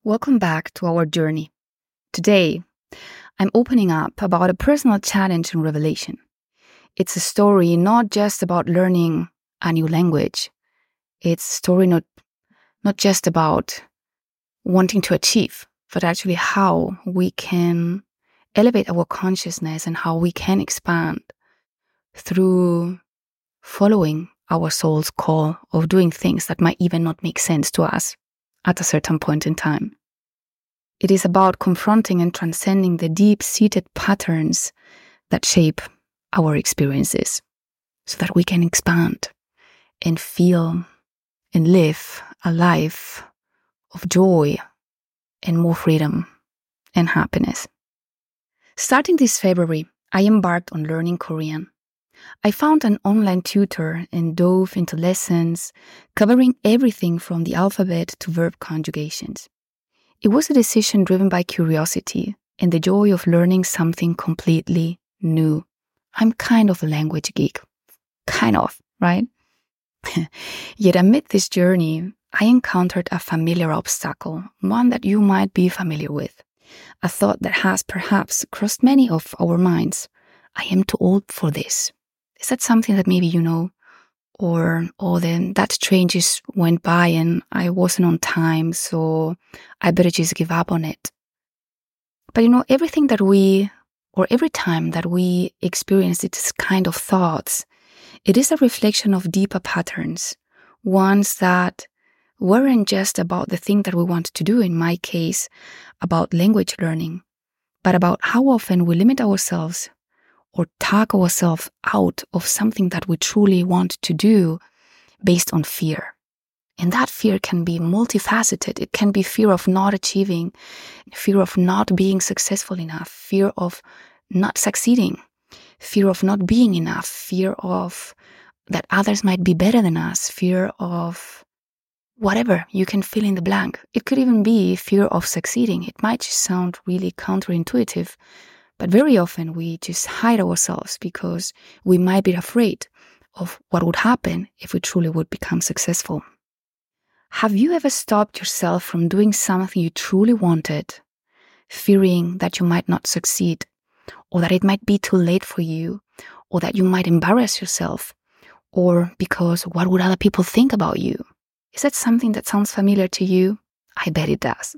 Welcome back to our journey. Today, I'm opening up about a personal challenge and revelation. It's a story not just about learning a new language. It's a story not just about wanting to achieve, but actually how we can elevate our consciousness and how we can expand through following our soul's call of doing things that might even not make sense to us at a certain point in time. It is about confronting and transcending the deep-seated patterns that shape our experiences so that we can expand and feel and live a life of joy and more freedom and happiness. Starting this February, I embarked on learning Korean. I found an online tutor and dove into lessons covering everything from the alphabet to verb conjugations. It was a decision driven by curiosity and the joy of learning something completely new. I'm kind of a language geek. Kind of, right? Yet amid this journey, I encountered a familiar obstacle, one that you might be familiar with. A thought that has perhaps crossed many of our minds. I am too old for this. Is that something that maybe you know? Or then that train just went by and I wasn't on time, so I better just give up on it. But every time that we experience this kind of thoughts, it is a reflection of deeper patterns, ones that weren't just about the thing that we want to do, in my case, about language learning, but about how often we limit ourselves or talk ourselves out of something that we truly want to do based on fear. And that fear can be multifaceted. It can be fear of not achieving, fear of not being successful enough, fear of not succeeding, fear of not being enough, fear of that others might be better than us, fear of whatever, you can fill in the blank. It could even be fear of succeeding. It might just sound really counterintuitive, but very often we just hide ourselves because we might be afraid of what would happen if we truly would become successful. Have you ever stopped yourself from doing something you truly wanted, fearing that you might not succeed, or that it might be too late for you, or that you might embarrass yourself, or because what would other people think about you? Is that something that sounds familiar to you? I bet it does.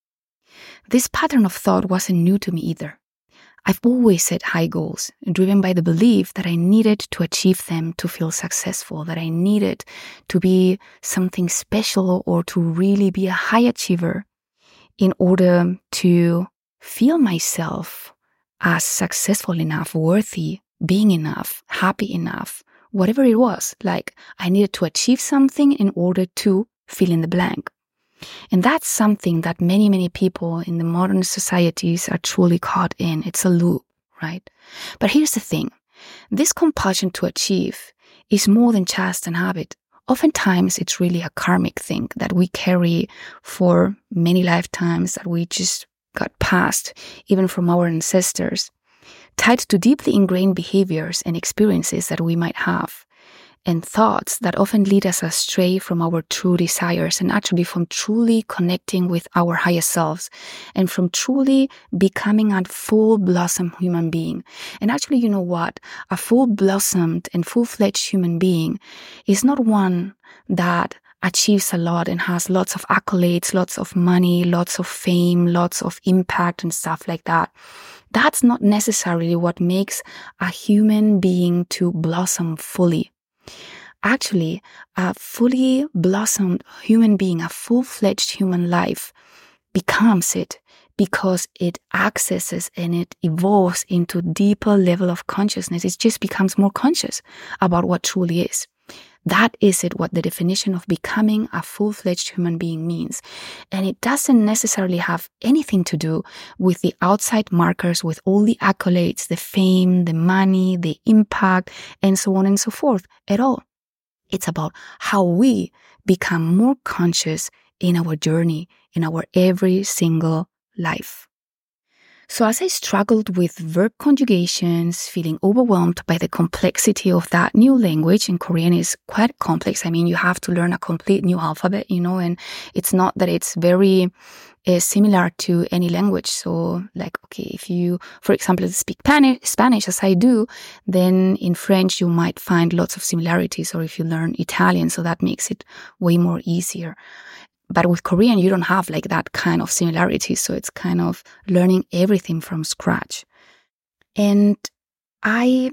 This pattern of thought wasn't new to me either. I've always set high goals, driven by the belief that I needed to achieve them to feel successful, that I needed to be something special or to really be a high achiever in order to feel myself as successful enough, worthy, being enough, happy enough, whatever it was. Like I needed to achieve something in order to fill in the blank. And that's something that many, many people in the modern societies are truly caught in. It's a loop, right? But here's the thing. This compulsion to achieve is more than just an habit. Oftentimes, it's really a karmic thing that we carry for many lifetimes, that we just got passed, even from our ancestors, tied to deeply ingrained behaviors and experiences that we might have, and thoughts that often lead us astray from our true desires and actually from truly connecting with our higher selves and from truly becoming a full-blossomed human being. And actually, you know what? A full-blossomed and full-fledged human being is not one that achieves a lot and has lots of accolades, lots of money, lots of fame, lots of impact and stuff like that. That's not necessarily what makes a human being to blossom fully. Actually, a fully blossomed human being, a full-fledged human life becomes it because it accesses and it evolves into a deeper level of consciousness. It just becomes more conscious about what truly is. That is what the definition of becoming a full-fledged human being means. And it doesn't necessarily have anything to do with the outside markers, with all the accolades, the fame, the money, the impact, and so on and so forth at all. It's about how we become more conscious in our journey, in our every single life. So as I struggled with verb conjugations, feeling overwhelmed by the complexity of that new language, and Korean is quite complex. I mean, you have to learn a complete new alphabet, and it's not that it's very similar to any language. So like, okay, if you, for example, speak Spanish as I do, then in French you might find lots of similarities, or if you learn Italian, so that makes it way more easier. But with Korean, you don't have like that kind of similarity. So it's kind of learning everything from scratch. And I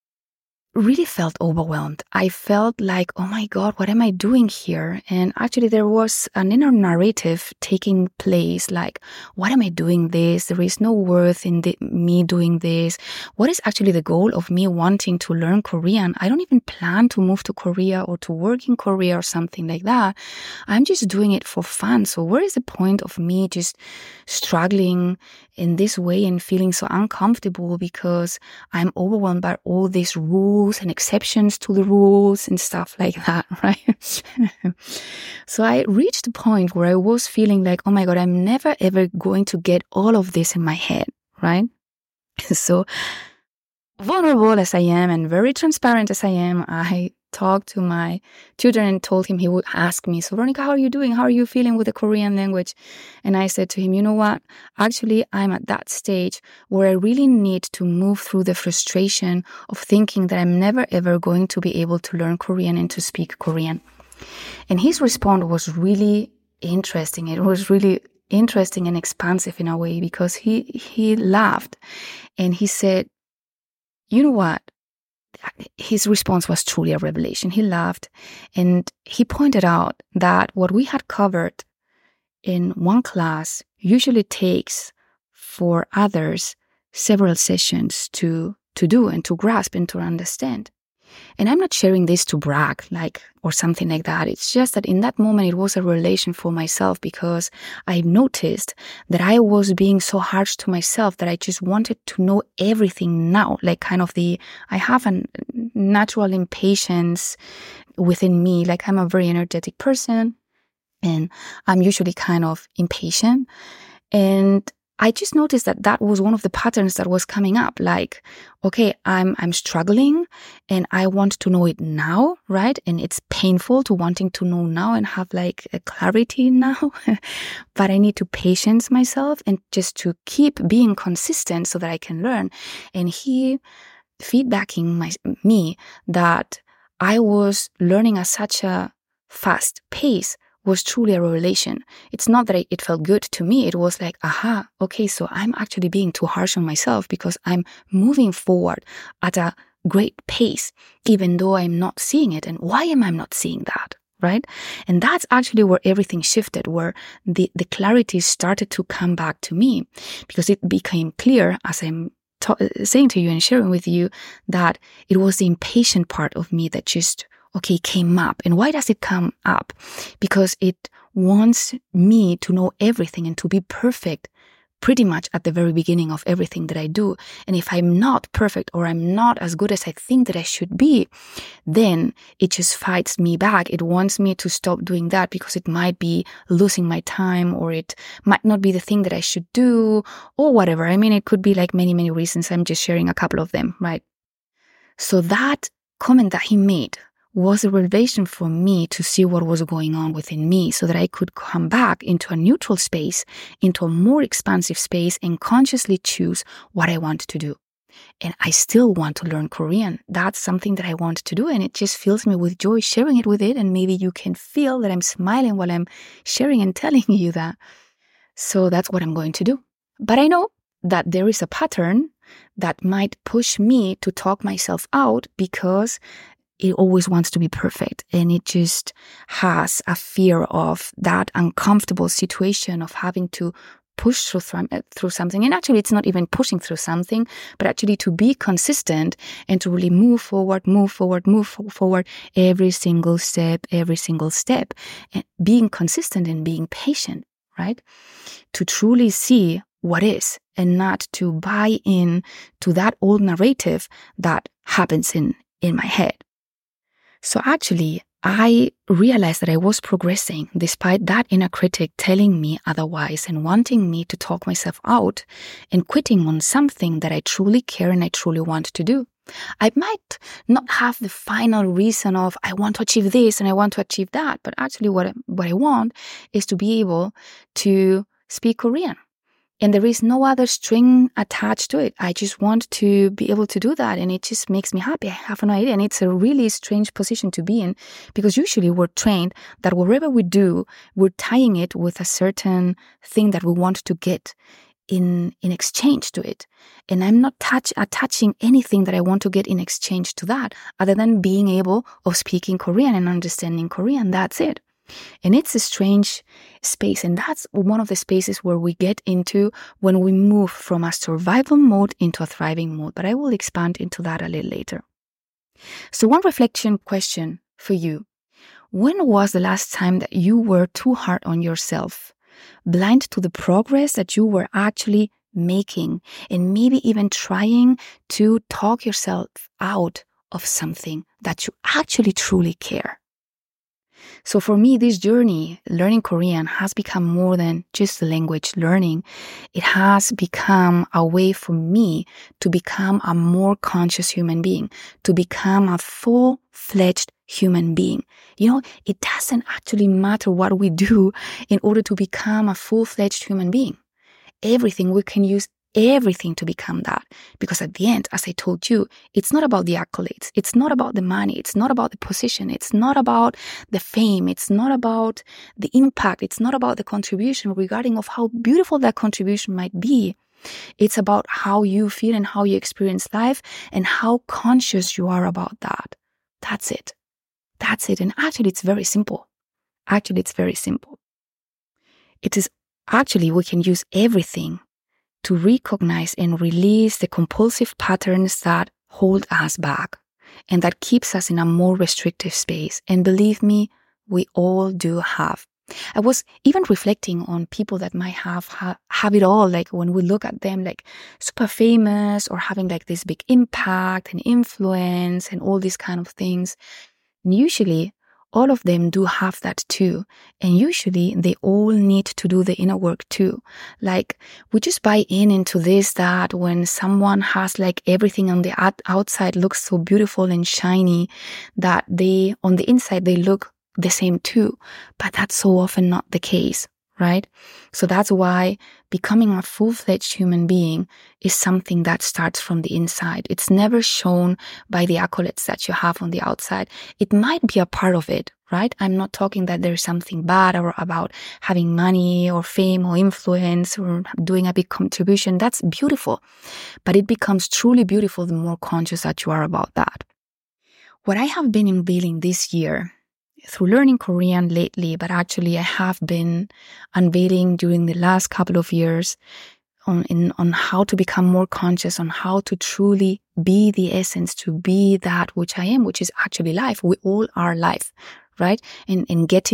really felt overwhelmed. I felt like, oh my God, what am I doing here? And actually there was an inner narrative taking place, like, what am I doing this? There is no worth in me doing this. What is actually the goal of me wanting to learn Korean? I don't even plan to move to Korea or to work in Korea or something like that. I'm just doing it for fun. So where is the point of me just struggling in this way and feeling so uncomfortable because I'm overwhelmed by all these rules and exceptions to the rules and stuff like that, right? So I reached a point where I was feeling like, oh my God, I'm never ever going to get all of this in my head, right? So vulnerable as I am and very transparent as I am, I talked to my tutor and told him he would ask me, so Veronica, how are you doing? How are you feeling with the Korean language? And I said to him, you know what? Actually, I'm at that stage where I really need to move through the frustration of thinking that I'm never ever going to be able to learn Korean and to speak Korean. And his response was really interesting. It was really interesting and expansive in a way, because he laughed and he said, you know what? His response was truly a revelation. He laughed and he pointed out that what we had covered in one class usually takes for others several sessions to do and to grasp and to understand. And I'm not sharing this to brag, or something like that. It's just that in that moment, it was a revelation for myself, because I noticed that I was being so harsh to myself that I just wanted to know everything now. I have a natural impatience within me. I'm a very energetic person and I'm usually kind of impatient. And I just noticed that was one of the patterns that was coming up. Okay, I'm struggling and I want to know it now, right? And it's painful to wanting to know now and have a clarity now. But I need to patience myself and just to keep being consistent so that I can learn. And he feedbacking me that I was learning at such a fast pace was truly a revelation. It's not that it felt good to me. It was like, aha, okay, so I'm actually being too harsh on myself because I'm moving forward at a great pace, even though I'm not seeing it. And why am I not seeing that, right? And that's actually where everything shifted, where the clarity started to come back to me, because it became clear as I'm saying to you and sharing with you that it was the impatient part of me that just came up. And why does it come up? Because it wants me to know everything and to be perfect pretty much at the very beginning of everything that I do. And if I'm not perfect or I'm not as good as I think that I should be, then it just fights me back. It wants me to stop doing that because it might be losing my time, or it might not be the thing that I should do, or whatever. I mean, it could be many, many reasons. I'm just sharing a couple of them, right? So that comment that he made was a revelation for me to see what was going on within me, so that I could come back into a neutral space, into a more expansive space, and consciously choose what I want to do. And I still want to learn Korean. That's something that I want to do, and it just fills me with joy sharing it with it. And maybe you can feel that I'm smiling while I'm sharing and telling you that. So that's what I'm going to do. But I know that there is a pattern that might push me to talk myself out, because it always wants to be perfect, and it just has a fear of that uncomfortable situation of having to push through something. And actually, it's not even pushing through something, but actually to be consistent and to really move forward every single step, and being consistent and being patient, right? To truly see what is, and not to buy in to that old narrative that happens in my head. So actually, I realized that I was progressing despite that inner critic telling me otherwise and wanting me to talk myself out and quitting on something that I truly care and I truly want to do. I might not have the final reason of I want to achieve this and I want to achieve that, but actually what I want is to be able to speak Korean. And there is no other string attached to it. I just want to be able to do that. And it just makes me happy. I have no idea. And it's a really strange position to be in because usually we're trained that whatever we do, we're tying it with a certain thing that we want to get in exchange to it. And I'm not attaching anything that I want to get in exchange to that other than being able of speaking Korean and understanding Korean. That's it. And it's a strange space. And that's one of the spaces where we get into when we move from a survival mode into a thriving mode. But I will expand into that a little later. So one reflection question for you. When was the last time that you were too hard on yourself, blind to the progress that you were actually making, and maybe even trying to talk yourself out of something that you actually truly care? So for me, this journey, learning Korean, has become more than just a language learning. It has become a way for me to become a more conscious human being, to become a full-fledged human being. You know, it doesn't actually matter what we do in order to become a full-fledged human being. Everything, we can use everything to become that. Because at the end, as I told you, it's not about the accolades. It's not about the money. It's not about the position. It's not about the fame. It's not about the impact. It's not about the contribution regarding of how beautiful that contribution might be. It's about how you feel and how you experience life and how conscious you are about that. That's it. That's it. And actually, it's very simple. It is actually, we can use everything to recognize and release the compulsive patterns that hold us back and that keeps us in a more restrictive space. And believe me, we all do have. I was even reflecting on people that might have it all, like when we look at them like super famous or having like this big impact and influence and all these kind of things. And usually, all of them do have that too. And usually they all need to do the inner work too. Like we just buy into this that when someone has like everything on the outside looks so beautiful and shiny that they on the inside they look the same too. But that's so often not the case, right? So that's why becoming a full-fledged human being is something that starts from the inside. It's never shown by the accolades that you have on the outside. It might be a part of it, right? I'm not talking that there's something bad or about having money or fame or influence or doing a big contribution. That's beautiful. But it becomes truly beautiful the more conscious that you are about that. What I have been unveiling this year through learning Korean lately, but actually I have been unveiling during the last couple of years on how to become more conscious, on how to truly be the essence, to be that which I am, which is actually life. We all are life, right? And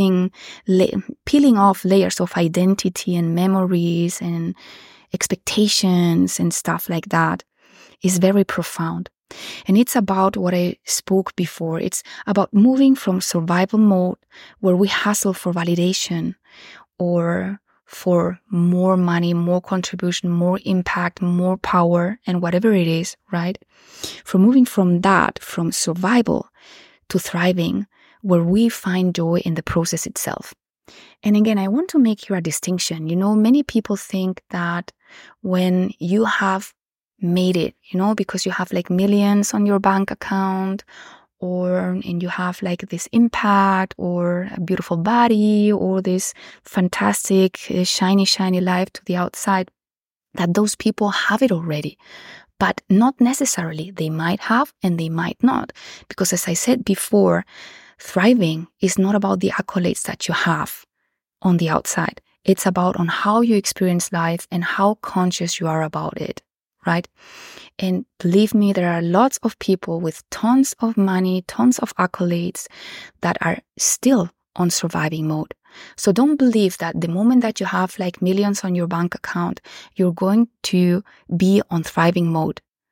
peeling off layers of identity and memories and expectations and stuff like that is very profound. And it's about what I spoke before. It's about moving from survival mode where we hustle for validation or for more money, more contribution, more impact, more power, and whatever it is, right? Moving from that, from survival to thriving, where we find joy in the process itself. And again, I want to make here a distinction. You know, many people think that when you have made it, you know, because you have like millions on your bank account and you have like this impact or a beautiful body or this fantastic, shiny life to the outside, that those people have it already. But not necessarily. They might have and they might not. Because as I said before, thriving is not about the accolades that you have on the outside. It's about on how you experience life and how conscious you are about it. Right? And believe me, there are lots of people with tons of money, tons of accolades that are still on surviving mode. So don't believe that the moment that you have like millions on your bank account, you're going to be on thriving mode.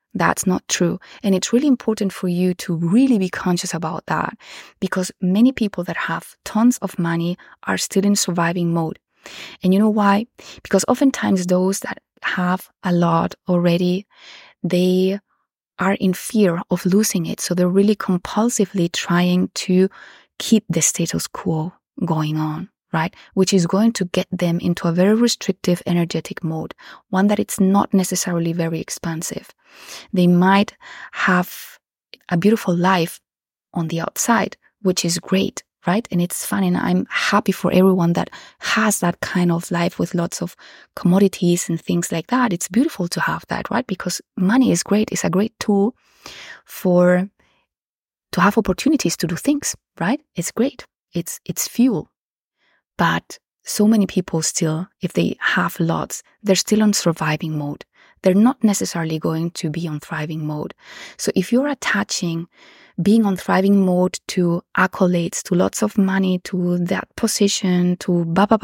That's not true. And it's really important for you to really be conscious about that, because many people that have tons of money are still in surviving mode. And you know why? Because oftentimes those that have a lot already, they are in fear of losing it. So they're really compulsively trying to keep the status quo going on, right? Which is going to get them into a very restrictive energetic mode, one that it's not necessarily very expansive. They might have a beautiful life on the outside, which is great, right? And it's fun, and I'm happy for everyone that has that kind of life with lots of commodities and things like that. It's beautiful to have that, right? Because money is great. It's a great tool to have opportunities to do things, right? It's great. It's fuel. But so many people still, if they have lots, they're still on surviving mode. They're not necessarily going to be on thriving mode. So if you're attaching being on thriving mode to accolades, to lots of money, to that position, to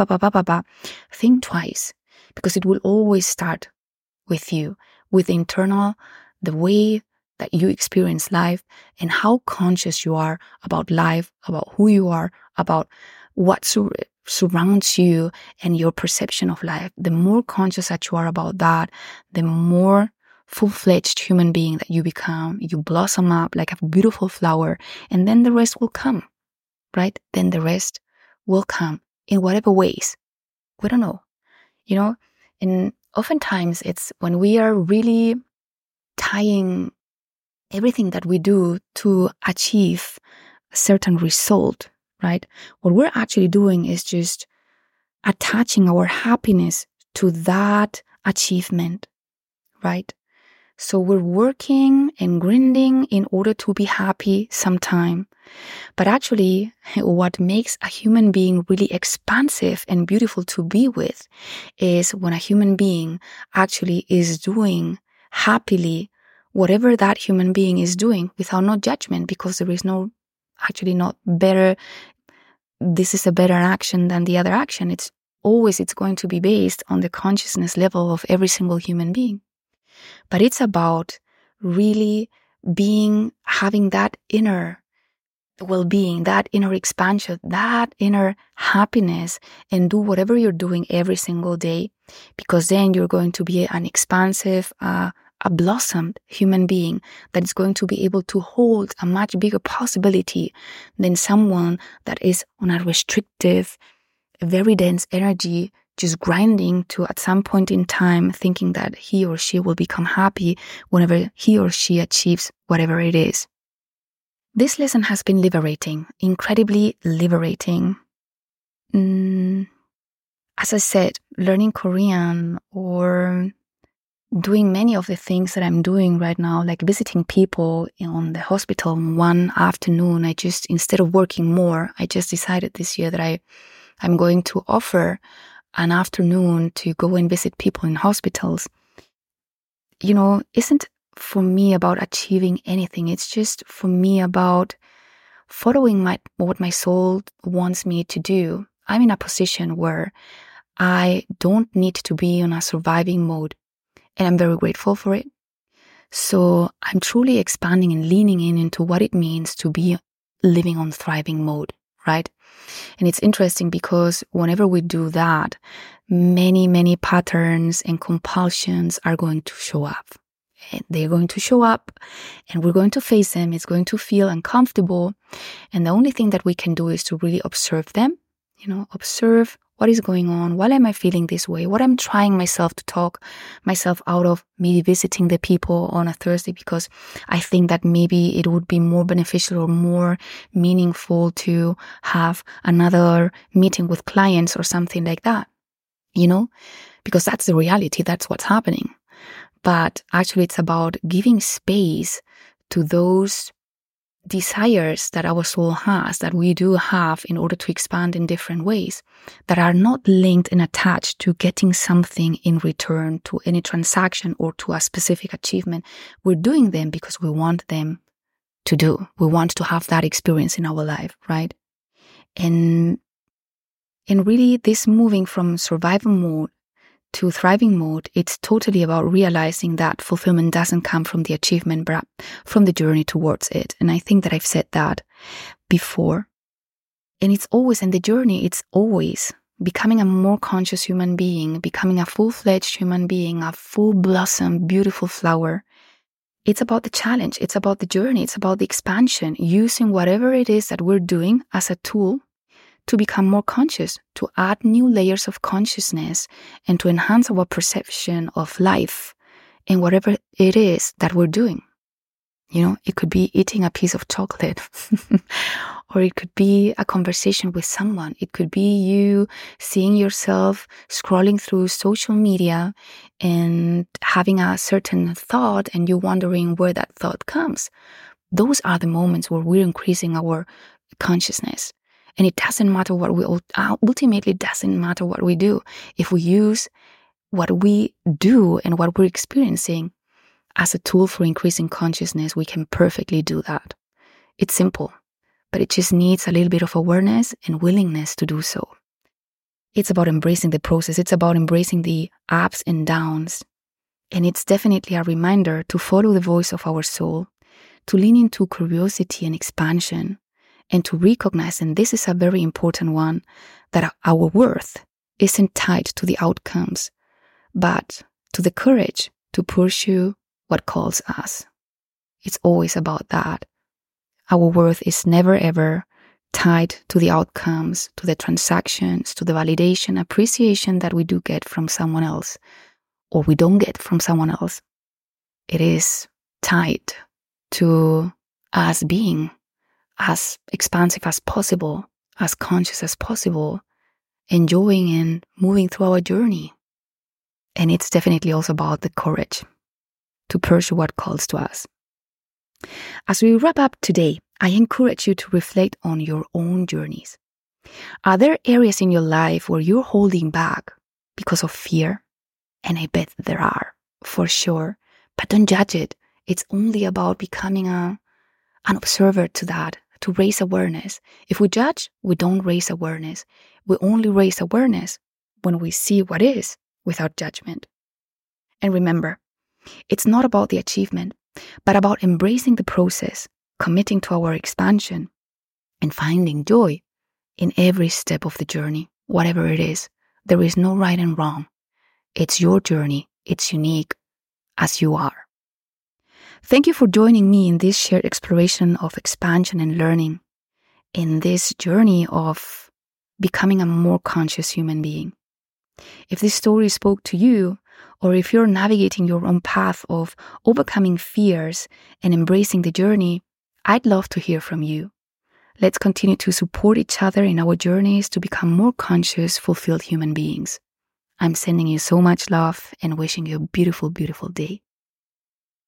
think twice, because it will always start with you, with the internal, the way that you experience life and how conscious you are about life, about who you are, about what surrounds you and your perception of life. The more conscious that you are about that, the more full-fledged human being that you become. You blossom up like a beautiful flower, and then the rest will come, right? Then the rest will come in whatever ways. We don't know, and oftentimes it's when we are really tying everything that we do to achieve a certain result, right? What we're actually doing is just attaching our happiness to that achievement, right? So we're working and grinding in order to be happy sometime. But actually, what makes a human being really expansive and beautiful to be with is when a human being actually is doing happily whatever that human being is doing without no judgment, because there is not better, this is a better action than the other action. It's going to be based on the consciousness level of every single human being. But it's about really having that inner well-being, that inner expansion, that inner happiness, and do whatever you're doing every single day, because then you're going to be an expansive, a blossomed human being that is going to be able to hold a much bigger possibility than someone that is on a restrictive, very dense energy, just grinding to at some point in time thinking that he or she will become happy whenever he or she achieves whatever it is. This lesson has been liberating, incredibly liberating. As I said, learning Korean or doing many of the things that I'm doing right now, like visiting people on the hospital one afternoon, instead of working more, I just decided this year that I'm going to offer an afternoon to go and visit people in hospitals. Isn't for me about achieving anything. It's just for me about following what my soul wants me to do. I'm in a position where I don't need to be on a surviving mode, and I'm very grateful for it. So I'm truly expanding and leaning into what it means to be living on thriving mode, right? And it's interesting because whenever we do that, many, many patterns and compulsions are going to show up. And they're going to show up and we're going to face them. It's going to feel uncomfortable. And the only thing that we can do is to really observe them, observe what is going on. Why am I feeling this way? What I'm trying myself to talk myself out of, maybe visiting the people on a Thursday because I think that maybe it would be more beneficial or more meaningful to have another meeting with clients or something like that, because that's the reality. That's what's happening. But actually it's about giving space to those desires that our soul has, that we do have in order to expand in different ways, that are not linked and attached to getting something in return, to any transaction or to a specific achievement. We're doing them because we want them to do. We want to have that experience in our life, right? And really this moving from survival mode to thriving mode, it's totally about realizing that fulfillment doesn't come from the achievement, but from the journey towards it. And I think that I've said that before. And the journey, it's always becoming a more conscious human being, becoming a full-fledged human being, a full blossom, beautiful flower. It's about the challenge. It's about the journey. It's about the expansion, using whatever it is that we're doing as a tool to become more conscious, to add new layers of consciousness, and to enhance our perception of life and whatever it is that we're doing. It could be eating a piece of chocolate, or it could be a conversation with someone. It could be you seeing yourself scrolling through social media and having a certain thought and you wondering where that thought comes. Those are the moments where we're increasing our consciousness. And it doesn't matter ultimately doesn't matter what we do. If we use what we do and what we're experiencing as a tool for increasing consciousness, we can perfectly do that. It's simple, but it just needs a little bit of awareness and willingness to do so. It's about embracing the process. It's about embracing the ups and downs. And it's definitely a reminder to follow the voice of our soul, to lean into curiosity and expansion, and to recognize, and this is a very important one, that our worth isn't tied to the outcomes, but to the courage to pursue what calls us. It's always about that. Our worth is never ever tied to the outcomes, to the transactions, to the validation, appreciation that we do get from someone else, or we don't get from someone else. It is tied to us being as expansive as possible, as conscious as possible, enjoying and moving through our journey. And it's definitely also about the courage to pursue what calls to us. As we wrap up today, I encourage you to reflect on your own journeys. Are there areas in your life where you're holding back because of fear? And I bet there are, for sure. But don't judge it. It's only about becoming an observer to that, to raise awareness. If we judge, we don't raise awareness. We only raise awareness when we see what is without judgment. And remember, it's not about the achievement, but about embracing the process, committing to our expansion, and finding joy in every step of the journey, whatever it is. There is no right and wrong. It's your journey. It's unique as you are. Thank you for joining me in this shared exploration of expansion and learning, in this journey of becoming a more conscious human being. If this story spoke to you, or if you're navigating your own path of overcoming fears and embracing the journey, I'd love to hear from you. Let's continue to support each other in our journeys to become more conscious, fulfilled human beings. I'm sending you so much love and wishing you a beautiful, beautiful day.